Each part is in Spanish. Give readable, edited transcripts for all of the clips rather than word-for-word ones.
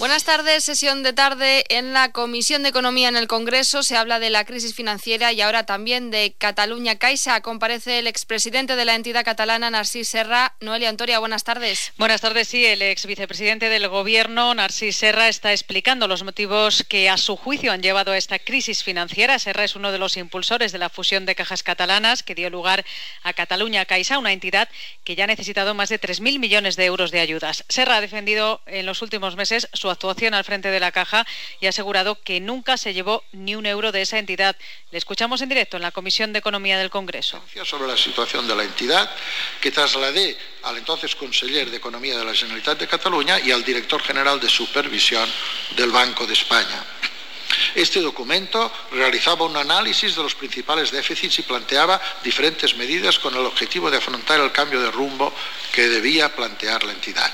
Buenas tardes, sesión de tarde en la Comisión de Economía en el Congreso. Se habla de la crisis financiera y ahora también de Catalunya Caixa. Comparece el expresidente de la entidad catalana, Narcís Serra. Noelia Antoria, buenas tardes. Buenas tardes, sí. El exvicepresidente del Gobierno, Narcís Serra, está explicando los motivos que a su juicio han llevado a esta crisis financiera. Serra es uno de los impulsores de la fusión de cajas catalanas que dio lugar a Catalunya Caixa, una entidad que ya ha necesitado más de 3.000 millones de euros de ayudas. Serra ha defendido en los últimos meses su actuación al frente de la caja y ha asegurado que nunca se llevó ni un euro de esa entidad. Le escuchamos en directo en la Comisión de Economía del Congreso. Sobre la situación de la entidad que trasladé al entonces conseller de Economía de la Generalitat de Cataluña y al director general de Supervisión del Banco de España. Este documento realizaba un análisis de los principales déficits y planteaba diferentes medidas con el objetivo de afrontar el cambio de rumbo que debía plantear la entidad.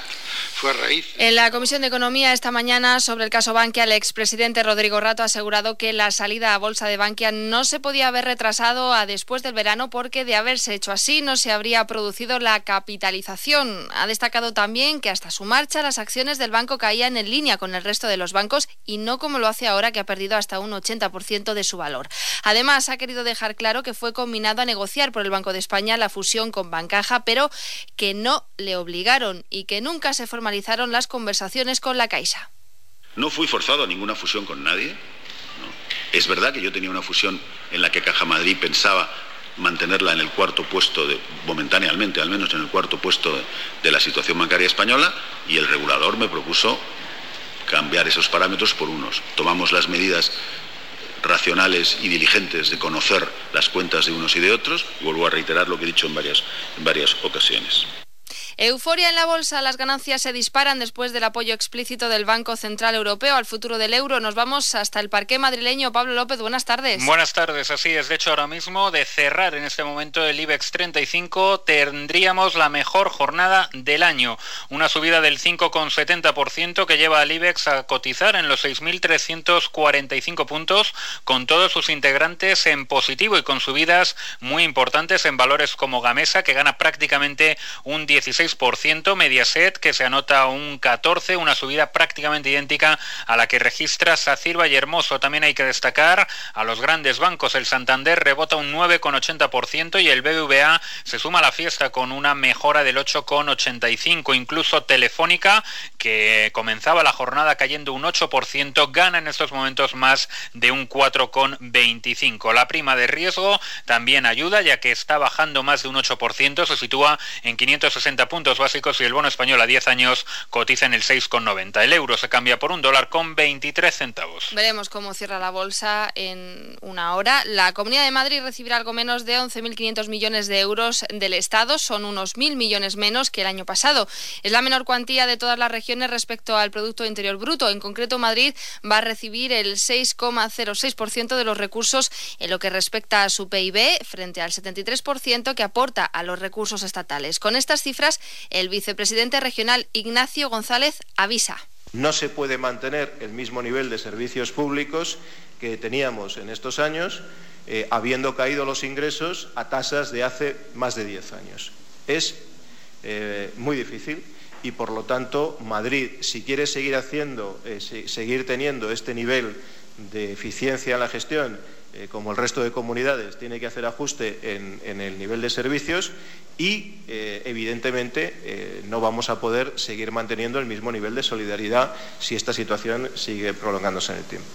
En la Comisión de Economía esta mañana sobre el caso Bankia, el expresidente Rodrigo Rato ha asegurado que la salida a bolsa de Bankia no se podía haber retrasado a después del verano porque de haberse hecho así no se habría producido la capitalización. Ha destacado también que hasta su marcha las acciones del banco caían en línea con el resto de los bancos y no como lo hace ahora, que ha perdido hasta un 80% de su valor. Además, ha querido dejar claro que fue combinado a negociar por el Banco de España la fusión con Bancaja, pero que no le obligaron y que nunca se formalizaron las conversaciones con la Caixa. No fui forzado a ninguna fusión con nadie. No. Es verdad que yo tenía una fusión en la que Caja Madrid pensaba mantenerla en el cuarto puesto, momentáneamente, al menos en el cuarto puesto de la situación bancaria española, y el regulador me propuso cambiar esos parámetros por unos. Tomamos las medidas racionales y diligentes de conocer las cuentas de unos y de otros, y vuelvo a reiterar lo que he dicho en varias ocasiones. Euforia en la bolsa, las ganancias se disparan después del apoyo explícito del Banco Central Europeo al futuro del euro. Nos vamos hasta el parqué madrileño. Pablo López, buenas tardes. Buenas tardes, así es. De hecho, ahora mismo, de cerrar en este momento el IBEX 35, tendríamos la mejor jornada del año. Una subida del 5,70% que lleva al IBEX a cotizar en los 6.345 puntos, con todos sus integrantes en positivo y con subidas muy importantes en valores como Gamesa, que gana prácticamente un 16%, Mediaset, que se anota un 14%, una subida prácticamente idéntica a la que registra SACIR y Hermoso. También hay que destacar a los grandes bancos. El Santander rebota un 9,80% y el BBVA se suma a la fiesta con una mejora del 8,85%. Incluso Telefónica, que comenzaba la jornada cayendo un 8%, gana en estos momentos más de un 4,25%. La prima de riesgo también ayuda, ya que está bajando más de un 8%, se sitúa en 560 puntos básicos y el bono español a 10 años cotiza en el 6,90. El euro se cambia por $1,23. Veremos cómo cierra la bolsa en una hora. La Comunidad de Madrid recibirá algo menos de 11.500 millones de euros del Estado. Son unos 1.000 millones menos que el año pasado. Es la menor cuantía de todas las regiones respecto al Producto Interior Bruto. En concreto, Madrid va a recibir el 6,06% de los recursos en lo que respecta a su PIB, frente al 73% que aporta a los recursos estatales. Con estas cifras, el vicepresidente regional Ignacio González avisa. No se puede mantener el mismo nivel de servicios públicos que teníamos en estos años, habiendo caído los ingresos a tasas de hace más de 10 años. Es muy difícil y, por lo tanto, Madrid, si quiere seguir teniendo este nivel de eficiencia en la gestión, como el resto de comunidades, tiene que hacer ajuste en el nivel de servicios y, evidentemente, no vamos a poder seguir manteniendo el mismo nivel de solidaridad si esta situación sigue prolongándose en el tiempo.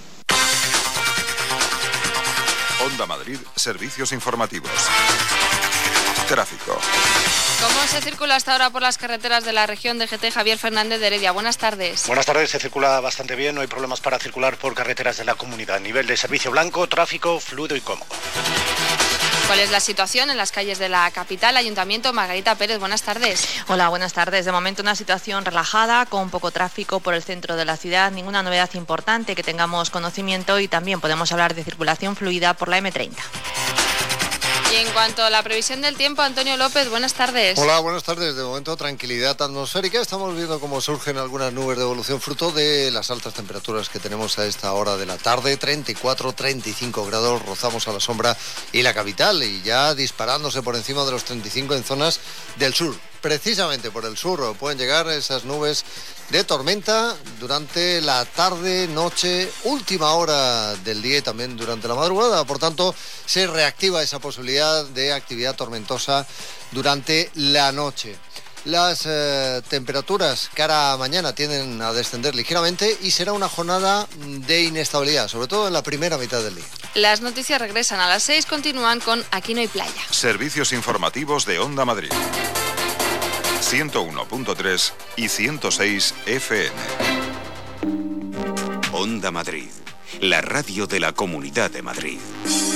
Onda Madrid, servicios informativos. Tráfico. ¿Cómo se circula hasta ahora por las carreteras de la región de GT? Javier Fernández de Heredia, buenas tardes. Buenas tardes, se circula bastante bien, no hay problemas para circular por carreteras de la comunidad. Nivel de servicio blanco, tráfico fluido y cómodo. ¿Cuál es la situación en las calles de la capital? Ayuntamiento, Margarita Pérez, buenas tardes. Hola, buenas tardes. De momento una situación relajada, con poco tráfico por el centro de la ciudad, ninguna novedad importante que tengamos conocimiento y también podemos hablar de circulación fluida por la M30. Y en cuanto a la previsión del tiempo, Antonio López, buenas tardes. Hola, buenas tardes. De momento, tranquilidad atmosférica. Estamos viendo cómo surgen algunas nubes de evolución fruto de las altas temperaturas que tenemos a esta hora de la tarde. 34, 35 grados, rozamos a la sombra y la capital. Y ya disparándose por encima de los 35 en zonas del sur. precisamente por el sur pueden llegar esas nubes de tormenta durante la tarde, noche, última hora del día y también durante la madrugada. Por tanto, se reactiva esa posibilidad de actividad tormentosa durante la noche. Las temperaturas cara a mañana tienden a descender ligeramente y será una jornada de inestabilidad, sobre todo en la primera mitad del día. Las noticias regresan a las 6, continúan con Aquí no hay playa. Servicios informativos de Onda Madrid. 101.3 y 106 FM. Onda Madrid, la radio de la Comunidad de Madrid.